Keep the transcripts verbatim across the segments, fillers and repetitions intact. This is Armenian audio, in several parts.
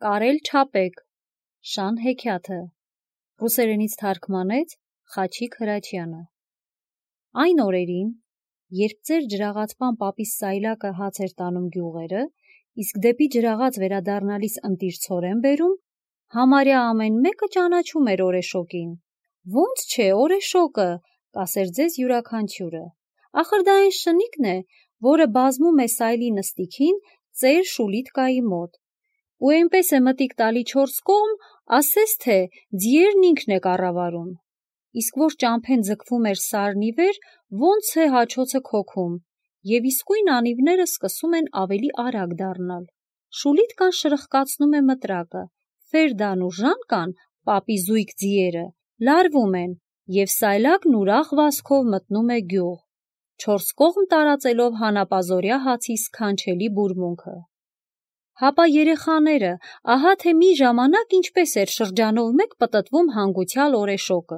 Կարել չապեք, Շան հեքիաթը, ռուսերենից թարգմանեց Խաչիկ Հրաչյանը։ Այն օրերին, երբ ծեր ջրաղացպան պապի սայլակը հաց էր տանում գյուղերը, իսկ դեպի ջրաղաց վերադառնալիս ընտիր ցորեն բերում, համարյա ամեն մեկը ճանաչում էր օրեշոկին։ Ոնց չէ, օրեշոկը, կասեր ձեզ յուրաքանչյուրը։ Ախր դա այն շնիկն է, որը բազմում է սայլի նստիքին ծեր Շուլիտկայի մոտ։ Ու այնպես է մտիկ տալի չորս կողմ, ասես թե ձիերն ինքն է կառավարում։ Իսկ որ ճամփեն ձգվում էր սարնի վեր, ոնց է հաչոցը քոքում, եւ իսկույն անիվները սկսում են ավելի արագ դառնալ։ Շուլիտկան շրխկացնում է մտրակը, Ֆերդան ու Ժանկան, պապի զույգ ձիերը, լարվում են, եւ սայլակն ուրախ վազքով մտնում է գյուղ, չորս կողմ տարածելով հանապազօրյա հացի սքանչելի բուրմունքը։ Հապա երեխաները, ահա թե մի ժամանակ ինչպես էր շրջանով մեկ պտտվում հանգուցյալ օրեշոկը։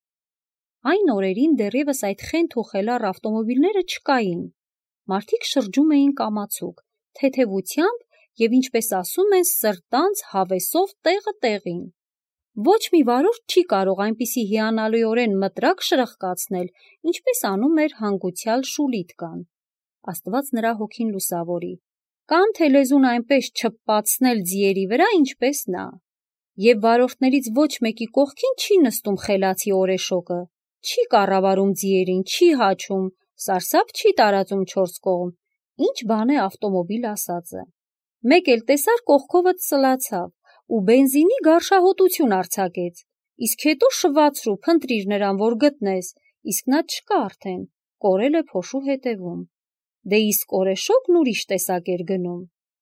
Այն օրերին դեռևս այդ խենթ ու խելառ ավտոմոբիլները չկային։ Մարդիկ շրջում էին կամացուկ, թեթևությամբ եւ ինչպես ասում են, սրտանց հավեսով տեղը տեղին։ Ոչ մի վարորդ չի կարող այնպիսի հիանալիորեն մտրակ շրխկացնել, ինչպես անում էր հանգուցյալ Շուլիտկան։ Աստված նրա հոգին լուսավորի, կամ թե լեզուն այնպես չփպացնել ձիերի վրա, ինչպես նա։ Եվ վարորդներից ոչ մեկի կողքին չի նստում խելացի օրեշոկը, չի կառավարում ձիերին, չի հաչում, սարսափ չի տարածում չորս կողմ, ինչ բան է ավտոմոբիլ ասածը։ Մեկ էլ տեսար կողքովդ սլացավ ու բենզինի գարշահոտություն արձակեց, իսկ հետո շվացրու, փնտրիր նրան, որ գտնես, իսկ նա չկա արդեն, կորել է փոշու հետևում։ Դե իսկ օրեշոկն ուրիշ տեսակ էր գնում։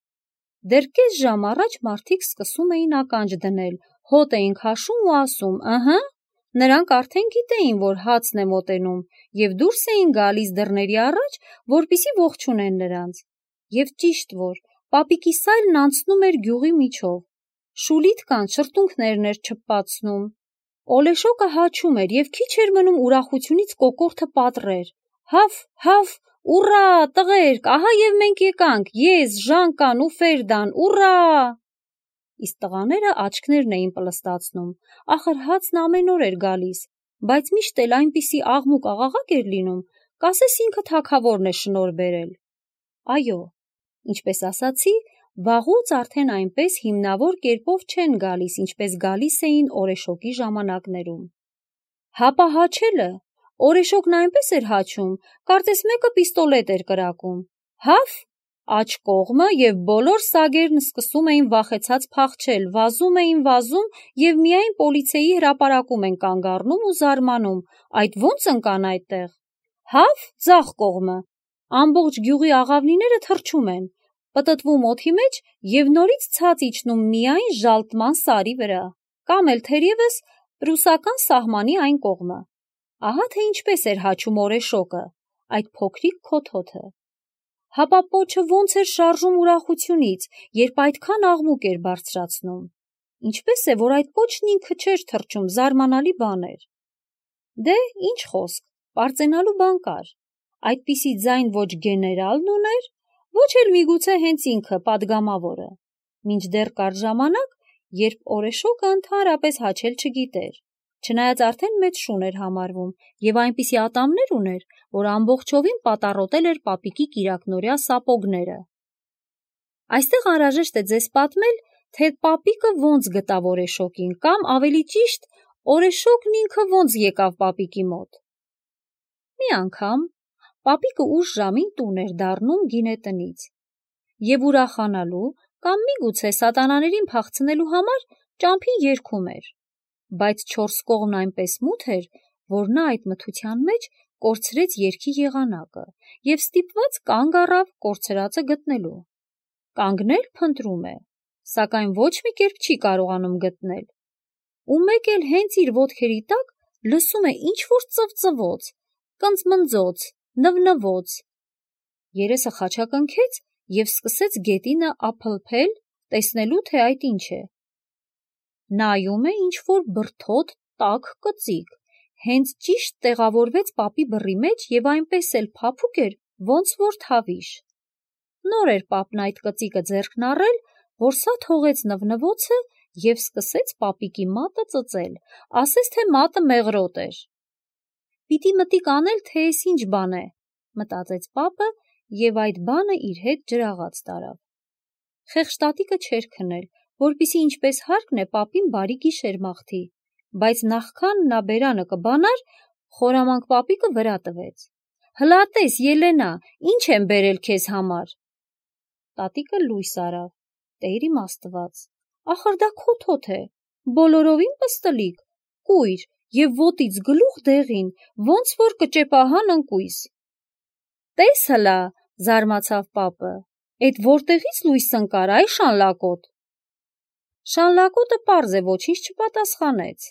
Դեռ կես ժամ առաջ մարդիկ սկսում էին ականջ դնել, հոտ էին քաշում ու ասում, ըհը, նրանք արդեն գիտեին, որ հացն է մոտենում, եւ դուրս էին գալիս դռների առաջ, որպեսզի ողջունեն նրանց։ Եվ ճիշտ որ, պապիկի սայլն անցնում էր գյուղի միջով։ Շուլիտկան շրթունքներն էր չփպացնում։ Օրեշոկը հաչում էր եւ քիչ էր մնում ուրախությունից կոկորդը պատռեր։ Հավ, հավ, ուռա, տղերք, ահա եւ մենք եկանք, ես, Ժանկան ու Ֆերդան, ուռա։ Իսկ տղաները աչքներն էին պլստացնում, ախր հացն ամեն օր էր գալիս, բայց միշտ էլ այնպիսի աղմուկ աղաղակ էր լինում, կասես ինքը թագավորն է շնորհ բերել։ Այո, ինչպես ասացի, վաղուց արդեն այնպես հիմնավոր կերպով չեն գալիս, ինչպես գալիս էին օրեշոկի ժամանակներում։ Հապա հաչելը, օրեշոկն այնպես էր հաչում, կարծես մեկը պիստոլետ էր կրակում։ Հավ, աջ կողմը եւ բոլոր սագերն սկսում էին վախեցած փախչել, վազում էին վազում եւ միայն պոլիցեի հրապարակում են կանգ առնում ու զարմանում, այդ ո՞նց ընկան այդտեղ։ Հավ, ձախ կողմը, ամբողջ գյուղի աղավնիները թռչում են, պտտվում օդի մեջ եւ նորից ցած իջնում միայն Ժալտման սարի վրա, կամ էլ թերևս պրուսական սահմանի այն կողմը։ Ահա թե ինչպես էր հաչում օրեշոկը, այդ փոքրիկ քոթոթը։ Հապա պոչը ոնց էր շարժում ուրախությունից, երբ այդքան աղմուկ էր բարձրացնում։ Ինչպես է, որ այդ պոչն ինքը չէր թռչում, զարմանալի բան էր։ Դե, ինչ խոսք, պարծենալու բան կար։ Այդպիսի ձայն ոչ գեներալն ուներ, ոչ էլ միգուցե հենց ինքը պատգամավորը։ Մինչդեռ կար ժամանակ, երբ օրեշոկը ընդհանրապես հաչել չգիտեր, չնայած արդեն մեծ շուն էր համարվում եւ այնպիսի ատամներ ուներ, որ ամբողջովին պատառոտել էր պապիկի կիրակնօրյա սապոգները։ Այստեղ անհրաժեշտ է ձեզ պատմել, թե պապիկը ոնց գտավ օրեշոկին, կամ ավելի ճիշտ, օրեշոկն ինքը ոնց եկավ պապիկի մոտ։ Մի անգամ պապիկը ուշ ժամին տուն էր դառնում գինետնից եւ ուրախանալու կամ միգուցե սատանաներին փախցնելու համար ճամփին երգում էր, բայց չորս կողմն այնպես մութ էր, որ նա այդ մթության մեջ կորցրեց երգի եղանակը եւ ստիպված կանգ առավ կորցրածը գտնելու։ Կանգնել փնտրում է, սակայն ոչ մի կերպ չի կարողանում գտնել։ Ու մեկ էլ հենց իր ոտքերի տակ լսում է ինչ-որ ծվծվոց, կնծմնձոց, նվնվոց։ Երեսը խաչակնքեց եւ սկսեց գետինը ափլփել, տեսնելու թե այդ ինչ է։ Նայում է ինչ-որ բրդոտ տաք կծիկ, հենց ճիշտ տեղավորվեց պապի բռի մեջ եւ այնպես էլ փափուկ էր, ոնց որ թավիշ։ Նոր էր պապն այդ կծիկը ձեռքն առել, որ սա թողեց նվնվոցը և սկսեց պապիկի մատը ծծել, ասես թե մատը մեղրոտ էր։ Պիտի մտիկ անել, թե էս ինչ բան է, մտածեց պապը և այդ բանը իր հետ ջրաղաց տարավ։ Խեղճ տատիկը չէր քնել, որպեսզի ինչպես հարկն է պապին բարի գիշեր մաղթի, բայց նախքան նա բերանը կբանար, խորամանկ պապիկը վրա տվեց. «Հլա տես, Ելենա, ինչ եմ բերել քեզ համար»։ Տատիկը լույս արավ. «Տեր իմ Աստված, ախր դա քոթոթ է, բոլորովին պստլիկ, կույր և ոտից գլուխ դեղին, ոնց որ կճեպահան ընկույզ»։ «Տես հլա», զարմացավ պապը, «էդ որտեղից լույս ընկար, այ շանլակոտ»։ Շանլակոտը պարզ է ոչինչ չպատասխանեց։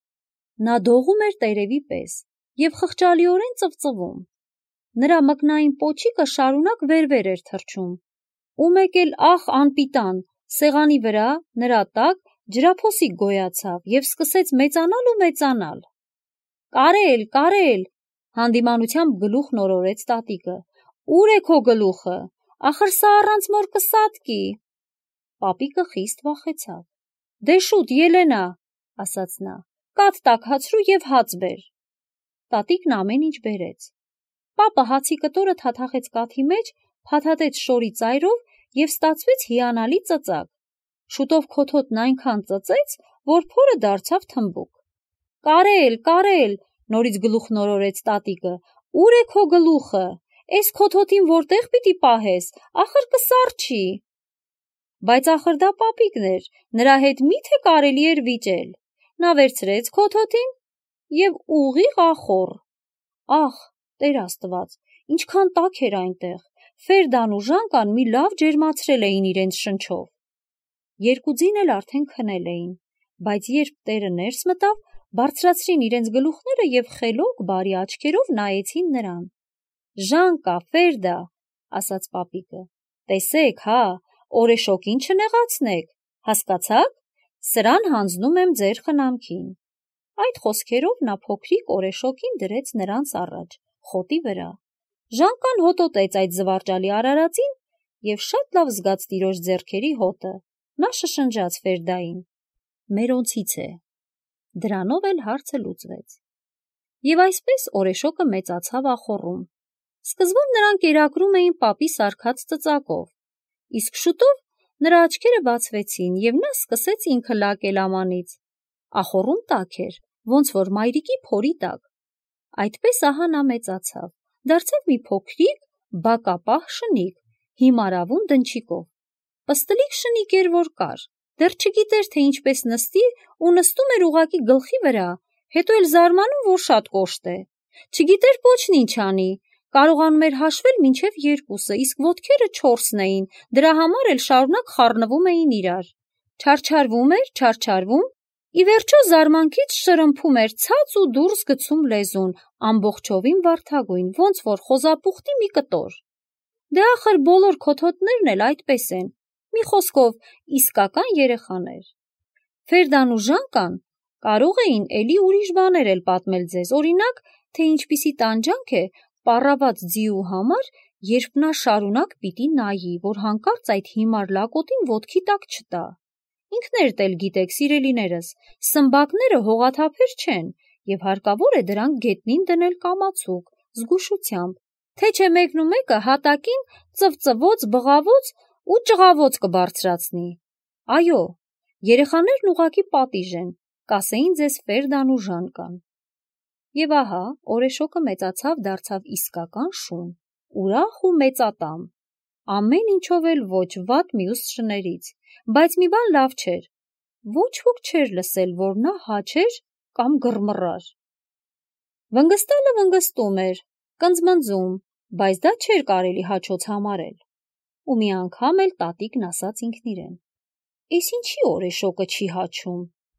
Նա դողում էր տերևի պես և խղճալիորեն ծվծվում։ Նրա մկնային պոչիկը շարունակ վեր-վեր էր թռչում, ու մեկ էլ ախ անպիտան, սեղանի վրա, նրա տակ, ջրափոսիկ գոյացավ և սկսեց մեծանալ ու մեծանալ։ «Կարել, Կարել», հանդիմանությամբ գլուխ նորորեց տատիկը, «Ուր է քո գլուխը, ախր սա առանց մոր կսատկի»։ Պապիկը խիստ վախեցավ։ «Դե շուտ, Ելենա», ասաց նա, «կաթ տաքացրու և հաց բեր»։ Տատիկն ամեն ինչ բերեց։ Պապը հացի կտորը թաթախեց կաթի մեջ, փաթաթեց շորի ծայրով և ստացվեց հիանալի ծծակ։ Շուտով քոթոթն այնքան ծծեց, որ փորը դարձավ թմբուկ։ «Կարել, Կարել», նորից գլուխ նորորեց տատիկը, «Ուր է քո գլուխը, էս քոթոթին որտեղ պիտի պահես, ախր կսառչի»։ Բայց ախր դա պապիկն էր, նրա հետ մի՞թե կարելի էր վիճել։ Նա վերցրեց քոթոթին և ուղիղ ախոռ։ Ախ, Տեր Աստված, ինչքան տաք էր այնտեղ, Ֆերդան ու Ժանկան մի լավ ջերմացրել էին իրենց շնչով։ Երկու ձին էլ արդեն քնել էին, բայց երբ տերը ներս մտավ, բարձրացրին իրենց գլուխները և խելոք բարի աչքերով նայեցին նրան։ «Ժանկա, Ֆերդա», ասաց պապիկը, «տեսեք, հա, օրեշոկին չնեղացնեք, հասկացա՞ք, սրան հանձնում եմ ձեր խնամքին»։ Այդ խոսքերով նա փոքրիկ օրեշոկին դրեց նրանց առաջ, խոտի վրա։ Ժանկան հոտոտեց այդ զվարճալի արարածին և շատ լավ զգաց տիրոջ ձեռքերի հոտը։ Նա շշնջաց Ֆերդային. «Մերոնցից է»։ Դրանով էլ հարցը լուծվեց։ Եվ այսպես օրեշոկը մեծացավ ախոռում։ Սկզբում նրան կերակրում էին պապի սարքած ծծակով, իսկ շուտով նրա աչքերը բացվեցին, և նա սկսեց ինքը լակել ամանից։ Ախոռում տաք էր, ոնց որ մայրիկի փորի տակ։ Այդպես ահա նա մեծացավ, դարձավ մի փոքրիկ, բակապահ շնիկ, հիմարավուն դնչիկով։ Պստլիկ շնիկ էր, որ կար, դեռ չգիտեր, թե ինչպես նստի ու նստում էր ուղղակի գլխի վրա, հետո էլ զարմանում, որ շատ կոշտ է։ Չգիտեր պոչն ինչ անի, կարողանում էր հաշվել մինչև երկուսը, իսկ ոտքերը չորսն էին, դրա համար էլ շարունակ խառնվում էին իրար։ Չարչարվում էր, չարչարվում, ի վերջո զարմանքից շրմփում էր ցած ու դուրս գցում լեզուն, ամբողջովին վարդագույն, ոնց որ խոզապուխտի մի կտոր։ Դե ախր բոլոր քոթոթներն էլ այդպես են, մի խոսքով, իսկական երեխաներ։ Ֆերդան ու Ժանկան կարող էին էլի ուրիշ բաներ էլ պատմել ձեզ, օրինակ, թե ինչպիսի տանջանք է պառաված ձիու համար, երբ նա շարունակ պիտի նայի, որ հանկարծ այդ հիմար լակոտին ոտքի տակ չտա։ Ինքներդ էլ գիտեք, սիրելիներս, սմբակները հողաթափեր չեն, և հարկավոր է դրանք գետնին դնել կամացուկ, զգուշությամբ, թե չէ մեկն ու մեկը հատակին ծվծվոց, բղավոց ու ճղավոց կբարձրացնի։ Այո, երեխաներն ուղղակի պատիժ են, կասեին ձեզ Ֆերդան ու Ժանկան։ Եվ ահա օրեշոկը մեծացավ, դարձավ իսկական շուն, ուրախ ու մեծատամ, ամեն ինչով էլ ոչ վատ մյուս շներից, բայց մի բան լավ չէր, ոչ ոք չէր լսել, որ նա հաչեր կամ գռմռար։ Վնգստալը վնգստում էր, կնձմնձում, բայց դա չէր կարելի հաչոց համարել։ Ու մի անգամ էլ տատիկն ասաց ինքն իրեն. «Էս ինչի օրեշոկը չի հաչում»։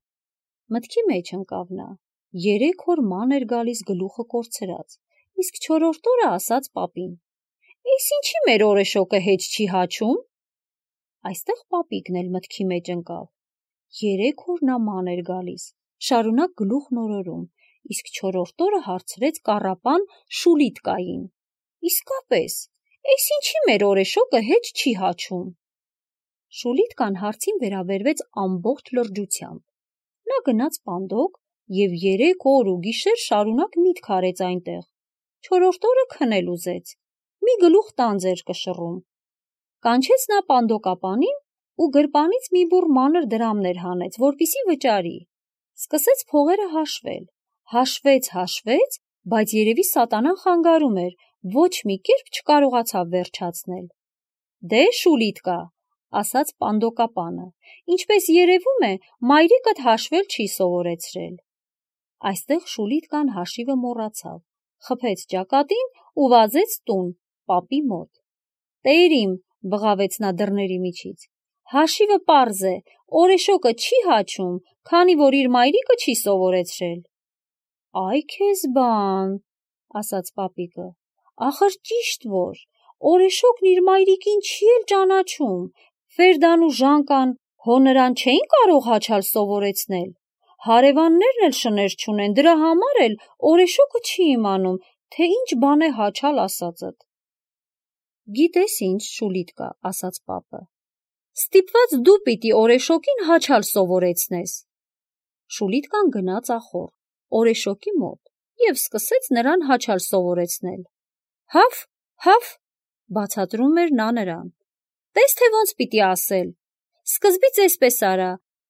Մտքի մեջ ընկավ նա, երեք օր ման էր գալիս գլուխը կորցրած, իսկ չորրորդ օրը ասաց պապին. «Էս ինչի մեր օրեշոկը հետ չի հաչում»։ Այստեղ պապիկն էլ մտքի մեջ ընկավ։ Երեք օր նա ման էր գալիս, շարունակ գլուխ նորորում, իսկ չորրորդ օրը հարցրեց կառապան Շուլիտկային. «Իսկապես, էս ինչի մեր օրեշոկը հետ չի հաչում»։ Շուլիտկան հարցին վերաբերվեց ամբողջ լրջությամբ։ Նա գնաց պանդոկ և երեք օր ու գիշեր շարունակ միտք արեց այնտեղ։ Չորրորդ օրը քնել ուզեց, մի գլուխ տանձ էր կշռում։ Կանչեց նա պանդոկապանին ու գրպանից մի բուռ մանր դրամներ հանեց, որպեսզի վճարի։ Սկսեց փողերը հաշվել, հաշվեց, հաշվեց, բայց երևի սատանան խանգարում էր, ոչ մի կերպ չկարողացավ վերջացնել։ Դե Շուլիտկա, ասաց պանդոկապանը, ինչպես երևում է, մայրիկդ հաշվել չի սովորեցրել։ Այստեղ Շուլիտկան հաշիվը մոռացավ, խփեց ճակատին ու վազեց տուն, պապի մոտ։ Տեր իմ, բղավեց նա դռների միջից, հաշիվը պարզ է, օրեշոկը չի հաչում, քանի որ իր մայրիկը չի սովորեցրել։ Այ քեզ բան, ասաց պապիկը, ախր ճիշտ որ, օրեշոկն իր մայրիկին չի էլ ճանաչում, Ֆերդան ու Ժանկան հո նրան չէին կարող հաչալ սովորեցնել, հարևաններն էլ շներ չունեն, դրա համար էլ օրեշոկը չի իմանում, թե ինչ բան է հաչալ ասածդ։ Գիտես ինչ, Շուլիտկա, ասաց պապը, ստիպված դու պիտի օրեշոկին հաչալ սովորեցնես։ Շուլիտկան գնաց ախոր, օրեշոկի մոտ և սկսեց նրան հաչալ սովորեցնել։ Հաֆ, հաֆ, բացատրում էր նա նրան։ Տես թե ոնց պիտի ասել։ Սկզբից էսպես արա.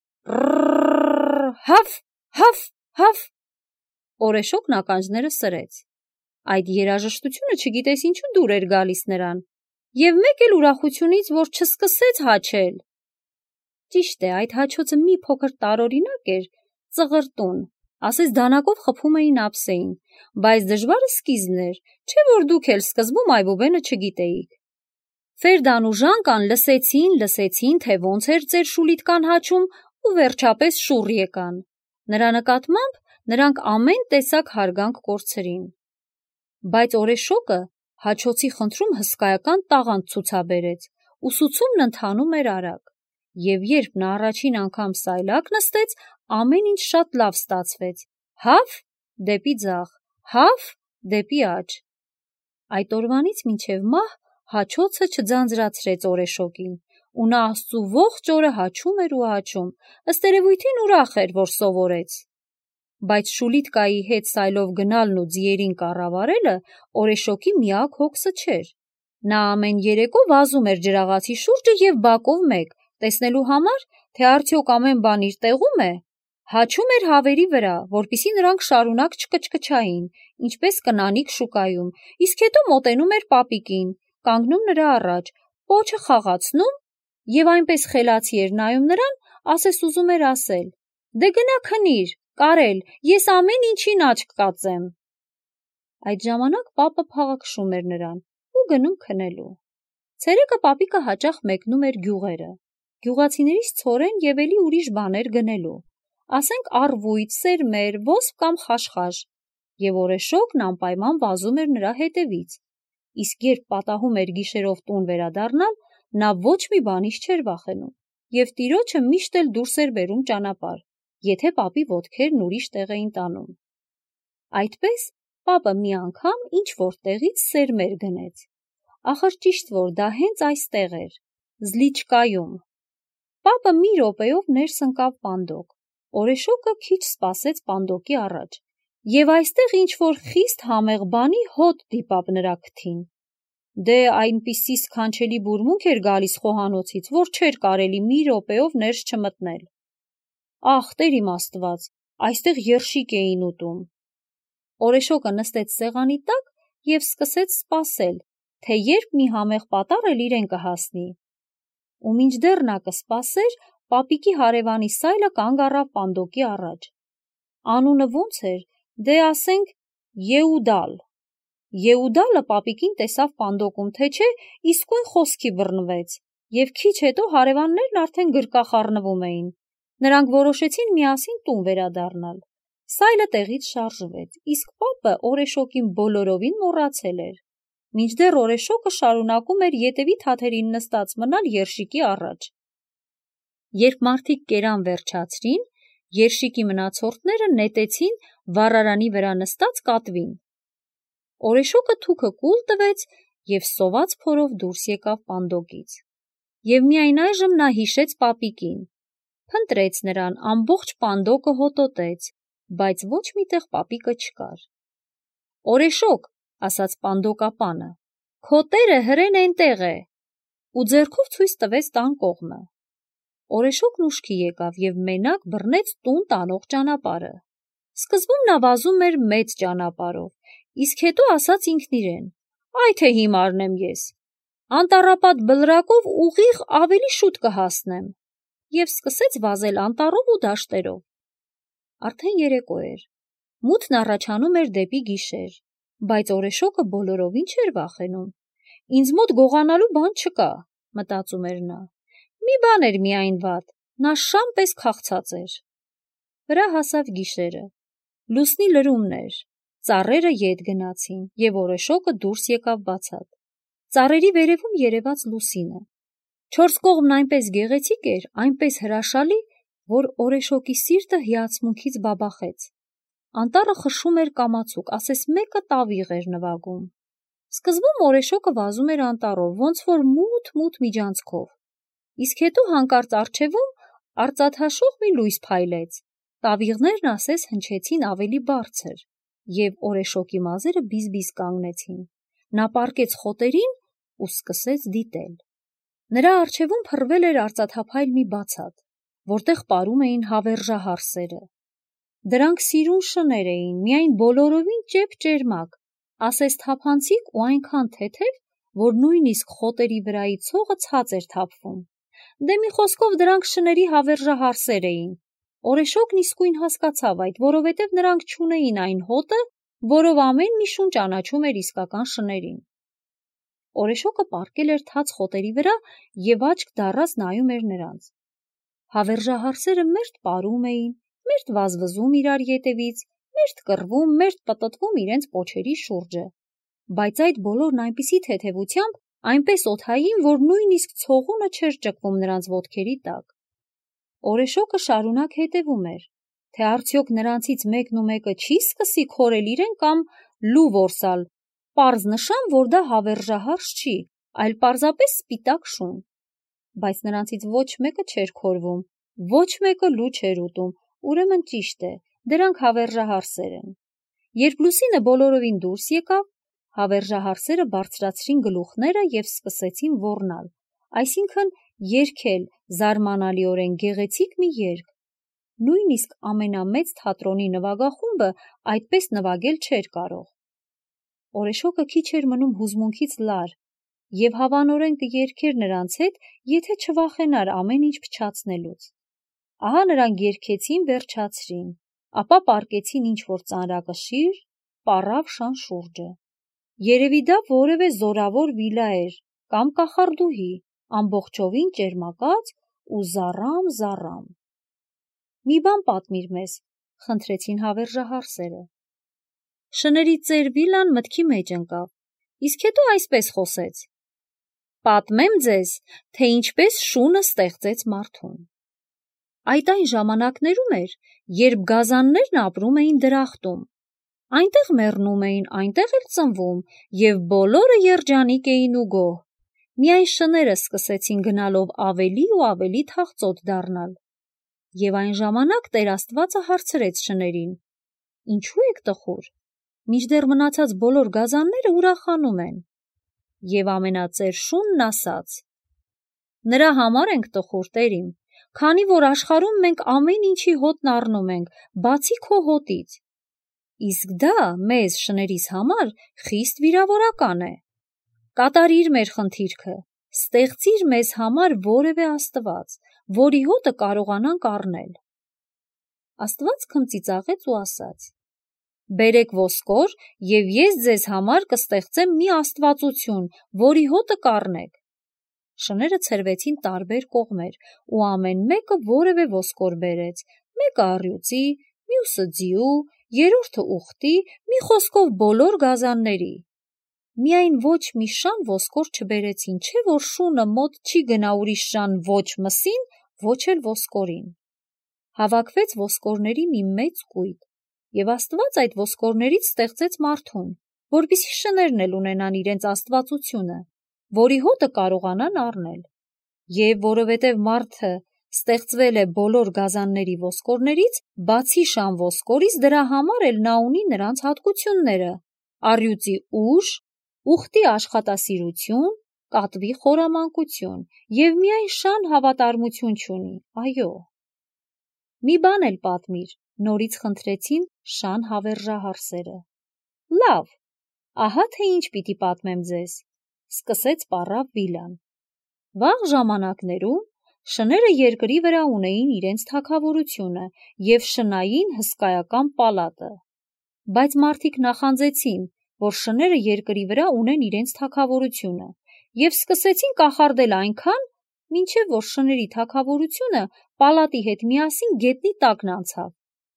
ռ հաֆ, հաֆ, հաֆ։ Օրեշոկն ականջները սրեց։ Այդ երաժշտությունը չգիտես ինչու դուր էր գալիս նրան, և մեկ էլ ուրախությունից, որ չսկսեց հաչել։ Ճիշտ է, այդ հաչոցը մի փոքր տարօրինակ էր, ծղրտուն, ասես դանակով խփում էին ափսեին, բայց դժվարը սկիզբն էր, չէ՞ որ դուք էլ սկզբում այբուբենը չգիտեիք։ Ֆերդան ու Ժանկան լսեցին, լսեցին, թե ոնց էր ծեր Շուլիտկան հաչում ու վերջապես շուռ եկան։ Նրա նկատմամբ նրանք ամեն տեսակ հարգանք կորցրին։ Բայց օրեշոկը հաչոցի խնդրում հսկայական տաղանդ ցուցաբերեց, ուսուցումն ընթանում էր արագ, և երբ նա առաջին անգամ սայլակ նստեց, ամեն ինչ շատ լավ ստացվեց, հաֆ դեպի ձախ, հաֆ դեպի աջ։ Այդ օրվանից մինչև մահ հաչոցը չձանձրացրեց օրեշոկին, ու նա Աստծու ողջ օրը հաչում էր ու հաչում, ըստ երևույթին ուրախ էր, որ սովորեց։ Բայց Շուլիտկայի հետ սայլով գնալն ու ձիերին կառավարելը օրեշոկի միակ հոգսը չէր։ Նա ամեն երեկո վազում էր ջրաղացի շուրջը և բակով մեկ, տեսնելու համար, թե արդյոք ամեն բան իր տեղում է, հաչում էր հավերի վրա, որպեսզի նրանք շարունակ չկչկչային, ինչպես կնանիք շուկայում, իսկ հետո մոտենում էր պապիկին, կանգնում նրա առաջ, պոչը խաղացնում և այնպես խելացի էր նայում նրան, ասես ուզում էր ասել. «Դե գնա քնիր, Կարել, ես ամեն ինչին աչք կածեմ»։ Այդ ժամանակ պապը փաղաքշում էր նրան ու գնում քնելու։ Ցերեկը պապիկը հաճախ մեկնում էր գյուղերը, գյուղացիներից ցորեն և էլի ուրիշ բաներ գնելու, ասենք առվույթ, սերմեր, ոսպ կամ խաշխաշ, և օրեշոկն անպայման վազում էր նրա հետևից, իսկ երբ պատահում էր գիշերով տուն վերադառնալ, նա ոչ մի բանից չէր վախենում և տիրոջը միշտ էլ դուրս էր բերում ճանապարհ, եթե պապի ոտքերն ուրիշ տեղ էին տանում։ Այդպես պապը մի անգամ ինչ-որ տեղից սերմեր գնեց։ Ախր ճիշտ որ դա հենց այստեղ էր, Զլիչկայում։ Պապը մի րոպեով ներս ընկավ պանդոկ, օրեշոկը քիչ սպասեց պանդոկի առաջ, և այստեղ ինչ-որ խիստ համեղ բանի հոտ դիպավ նրա քթին։ Դե այնպիսի սքանչելի բուրմունք էր գալիս խոհանոցից, որ չէր կարելի մի րոպեով ներս չմտնել։ Ախ, Տեր իմ Աստված, այստեղ երշիկ էին ուտում։ Օրեշոկը նստեց սեղանի տակ և սկսեց սպասել, թե երբ մի համեղ պատառ էլ իրեն կհասնի։ Ու մինչդեռ նա կսպասեր, պապիկի հարևանի սայլը կանգ առավ պանդոկի առաջ։ Անունը ոնց էր, դե ասենք Եուդալ։ Եուդալը պապիկին տեսավ պանդոկում, թե չէ, իսկույն խոսքի բռնվեց, և քիչ հետո հարևաններն արդեն գրկախառնվում էին։ Նրանք որոշեցին միասին տուն վերադառնալ։ Սայլը տեղից շարժվեց, իսկ պապը օրեշոկին բոլորովին մոռացել էր։ Մինչդեռ օրեշոկը շարունակում էր ետևի թաթերին նստած մնալ երշիկի առաջ։ Երբ մարդիկ կերան վերջացրին, երշիկի մնացորդները նետեցին վառարանի վրա նստած կատվին։ Օրեշոկը թուքը կուլ տվեց և սոված փորով դուրս եկավ պանդոկից։ և միայն այժմ նա հիշեց պապիկին, փնտրեց նրան, ամբողջ պանդոկը հոտոտեց, բայց ոչ մի տեղ պապիկը չկար։ «Օրեշոկ», ասաց պանդոկապանը, «քո տերը հրեն էնտեղ է», ու ձեռքով ցույց տվեց տան կողմը։ Օրեշոկն ուշքի եկավ և մենակ բռնեց տուն տանող ճանապարհը։ Սկզբում նա վազում էր մեծ ճանապարհով, իսկ հետո ասաց ինքն իրեն. «Այ թե հիմարն եմ ես, անտառապատ բլրակով ուղիղ ավելի շուտ կհասնեմ», և սկսեց վազել անտառով ու դաշտերով։ Արդեն երեկո էր, մութն առաջանում էր դեպի գիշեր, բայց Օրեշոկը բոլորովին չէր վախենում։ «Ինձ մոտ գողանալու բան չկա», մտածում էր նա։ Մի բան էր միայն վատ, նա շան պես քաղցած էր։ Վրա հասավ գիշերը, լուսնի լրումն էր, ծառերը ետ գնացին, և Օրեշոկը դուրս եկավ բացատ։ Ծառերի վերևում երևաց լուսինը։ Չորս կողմն այնպես գեղեցիկ էր, այնպես հրաշալի, որ Օրեշոկի սիրտը հիացմունքից բաբախեց։ Անտառը խշում էր կամացուկ, ասես մեկը տավիղ էր նվագում։ Սկզբում Օրեշոկը վազում էր անտառով, ոնց որ մութ-մութ միջանցքով, իսկ հետո հանկարծ առջևում արծաթաշող մի լույս փայլեց, տավիղներն ասես հնչեցին ավելի բարձր, և Օրեշոկի մազերը բիզ-բիզ կանգնեցին։ Նա պառկեց խոտերին ու սկսեց դիտել։ Նրա առջևում փռվել էր արծաթափայլ մի բացատ, որտեղ պարում էին հավերժահար սերը։ Դրանք սիրուն շներ էին, միայն բոլորովին ճեպ-ճերմակ, ասես թափանցիկ ու այնքան թեթև, որ նույնիսկ խոտերի վրայի ցողը ցած էր թափվում։ Դե մի խոսքով դրանք շների հավերժահար սեր էին։ Օրեշոկն իսկույն հասկացավ այդ, որովհետև նրանք չունեին այն հոտը, որով ամեն մի շուն ճանաչում էր իսկական շներին։ Օրեշոկը պառկել էր թաց խոտերի վրա և աչք դառած նայում էր նրանց։ Հավերժահար սերը մերթ պարում էին, մերթ վազվզում իրար ետևից, մերթ կռվում, մերթ պտտվում իրենց պոչերի շուրջը, բայց այդ բոլորն այնպիսի թեթևությամբ, այնպես օդային, որ նույնիսկ ցողունը չէր ճկվում նրանց ոտքերի տակ։ Օրեշոկը շարունակ հետևում էր, թե արդյոք նրանցից մեկն ու մեկը չի սկսի քորել իրեն կամ լու որսալ, պարզ նշան, որ դա հավերժահար չի, այլ պարզապես սպիտակ շուն։ Բայց նրանցից ոչ մեկը չէր քորվում, ոչ մեկը լու չէր ուտում, ուրեմն ճիշտ է, դրանք հավերժահար սեր են։ Երբ լուսինը բոլորովին դուրս եկավ, հավերժահար սերը բարձրացրին գլուխները և սկսեցին ոռնալ, այսինքն երգել զարմանալիորեն գեղեցիկ մի երգ։ Նույնիսկ ամենամեծ թատրոնի նվագախումբը այդպես նվագել չէր կարող։ Օրեշոկը քիչ էր մնում հուզմունքից լար և հավանորեն կերգեր նրանց հետ, եթե չվախենար ամեն ինչ փչացնելուց։ Ահա նրանք երգեցին վերջացրին, ապա պառկեցին ինչ-որ ծանրակշիռ, պառավ շան շուրջը։ Երևի դա որևէ զորավոր վիլա էր կամ կախարդուհի, ամբողջովին ճերմակած ու զառամ-զառամ։ «Մի բան պատմիր մեզ», խնդրեցին հավերժահար սերը։ Շների ծեր վիլան մտքի մեջ ընկավ, իսկ հետո այսպես խոսեց. «Պատմեմ ձեզ, թե ինչպես շունը ստեղծեց մարդուն։ Այդ այն ժամանակներում էր, երբ գազաններն ապրում էին դրախտում, այնտեղ մեռնում էին, այնտեղ էլ ծնվում, և բոլորը երջանիկ էին ու գոհ։ Միայն շները սկսեցին գնալով ավելի ու ավելի թախծոտ դառնալ։ Եվ այն ժամանակ Տեր Աստվածը հարցրեց շներին. «Ինչու եք տխուր, մինչդեռ մնացած բոլոր գազանները ուրախանում են»։ Եվ ամենածեր շունն ասաց. «Նրա համար ենք տխուր, Տեր իմ, քանի որ աշխարհում մենք ամեն ինչի հոտն առնում ենք, բացի քո հոտից։ Իսկ դա մեզ շներիս համար խիստ վիրավորական է։ Կատարիր մեր խնդիրքը, ստեղծիր մեզ համար որևէ աստված, որի հոտը կարողանանք առնել»։ Աստված քմծիծաղեց ու ասաց. «Բերեք ոսկոր, և ես ձեզ համար կստեղծեմ մի աստվածություն, որի հոտը կառնեք»։ Շները ցրվեցին տարբեր կողմեր, ու ամեն մեկը որևէ ոսկոր բերեց, մեկը առյուծի, մյուսը ձիու, երրորդը ուղտի, մի խոսքով բոլոր գազանների։ Միայն ոչ մի շան ոսկոր չբերեցին, չէ որ շունը մոտ չի գնա ուրիշ շան ոչ մսին, ոչ էլ ոսկորին։ Հավաքվեց ոսկորների մի մեծ կույտ, և Աստված այդ ոսկորներից ստեղծեց մարդուն, որպեսզի շներն էլ ունենան իրենց աստվածությունը, որի հոտը կարողանան առնել։ Եվ որովհետև մարդը ստեղծվել է բոլոր գազանների ոսկորներից, բացի շան ոսկորից, դրա համար էլ նա ունի նրանց հատկությունները՝ առյուծի ուժ, ուխտի աշխատասիրություն, կատվի խորամանկություն և միայն շան հավատարմություն չունի, այո։ Մի բան էլ պատմիր, նորից խնդրեցին շան հավերժահարսերը։ Լավ, ահա թե ինչ պիտի պատմեմ ձեզ, սկսեց պառավ Վիլան։ Վաղ ժամանակներում շները երկրի վրա ունեին իրենց թագավորությունը և շնային հսկայական պալատը։ Բայց մարդիկ նախանձեցին, որ շները երկրի վրա ունեն իրենց թագավորությունը և սկսեցին կախարդել այնքան, մինչև որ շների թագավորությունը պալատի հետ միասին գետնի տակն անցավ։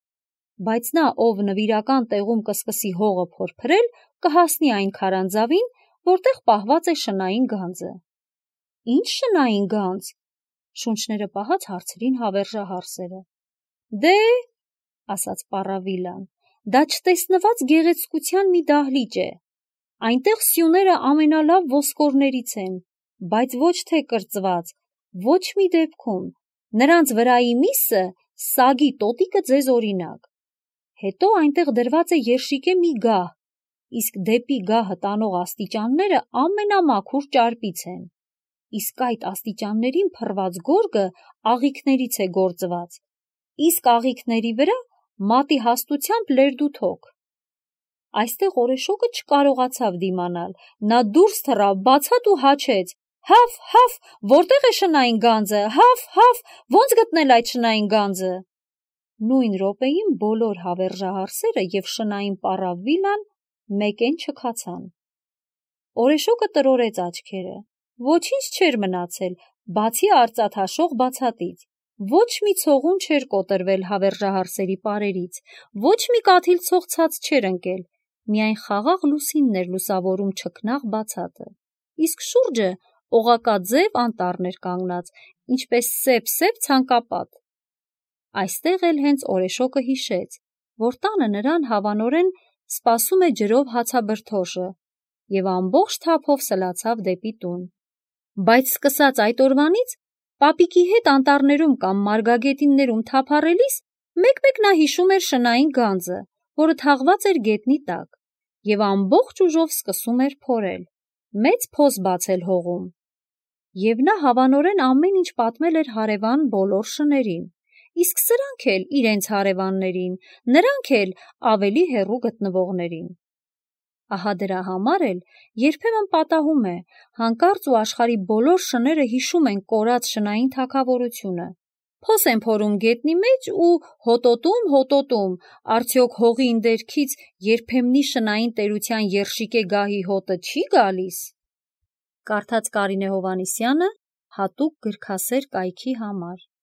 Բայց նա, ով նվիրական տեղում կսկսի հողը փորփրել, կհասնի այն քարանձավին, որտեղ պահված է շնային գանձը։ Ինչ շնային գանձ, շունչները պահած հարցրին հավերժահարսերը։ Դե, ասաց պառավ Վիլան, դա չտեսնված գեղեցկության մի դահլիճ է։ Այնտեղ սյուները ամենալավ ոսկորներից են, բայց ոչ թե կրծված, ոչ մի դեպքում, նրանց վրայի միսը սագի տոտիկը ձեզ օրինակ։ Հետո այնտեղ դրված է երշիկե մի գահ, իսկ դեպի գահը տանող աստիճանները ամենամաքուր ճարպից են, իսկ այդ աստիճաններին փռված գորգը աղիքներից է գործված, իսկ աղիքների վրա մատի հաստությամբ լերդութոք։ Այստեղ օրեշոկը չկարողացավ դիմանալ, նա դուրս թռավ, բացատ ու հաչեց. Հաֆ, հաֆ, որտե՞ղ է շնային գանձը, հաֆ, հաֆ, ո՞նց գտնել այդ շնային գանձը։ Նույն րոպեին բոլոր հավերժահարսերը և շնային պառավ Վիլան մեկեն չքացան։ Օրեշոկը տրորեց աչքերը, ոչինչ չէր մնացել, բացի արծաթաշող բացատից, ոչ մի ցողուն չէր կոտրվել հավերժահարսերի պարերից, ոչ մի կաթիլ ցող չէր ընկել, միայն խաղաղ լուսինն էր լուսավորում չքնաղ բացատը, իսկ շուրջը օղակաձև անտառն էր կանգնած, ինչպես սեպ-սեպ ցանկապատ։ Այստեղ էլ հենց օրեշոկը հիշեց, որ տանը նրան հավանորեն սպասում է ջրով հացաբրդոշը, և ամբողջ թափով սլացավ դեպի տուն։ Բայց սկսած այդ օրվանից պապիկի հետ անտառներում կամ մարգագետիններում թափառելիս մեկ-մեկ նա հիշում էր շնային գանձը, որը թաղված էր գետնի տակ, և ամբողջ ուժով սկսում էր փորել, մեծ փոս բացել հողում։ Եվ նա հավանորեն ամեն ինչ պատմել էր հարևան բոլոր շներին, իսկ սրանք էլ իրենց հարևաններին, նրանք էլ ավելի հեռու գտնվողներին։ Ահա դրա համար էլ երբեմն պատահում է, հանկարծ ու աշխարհի բոլոր շները հիշում են կորած շնային թագավորությունը, փոս են փորում գետնի մեջ ու հոտոտում, հոտոտում, արդյոք հողի ընդերքից երբեմնի շնային տերության երշիկե գահի հոտը չի՞ գալիս։ Կարդաց Կարինե Հովհաննիսյանը հատուկ գրքասեր կայքի համար։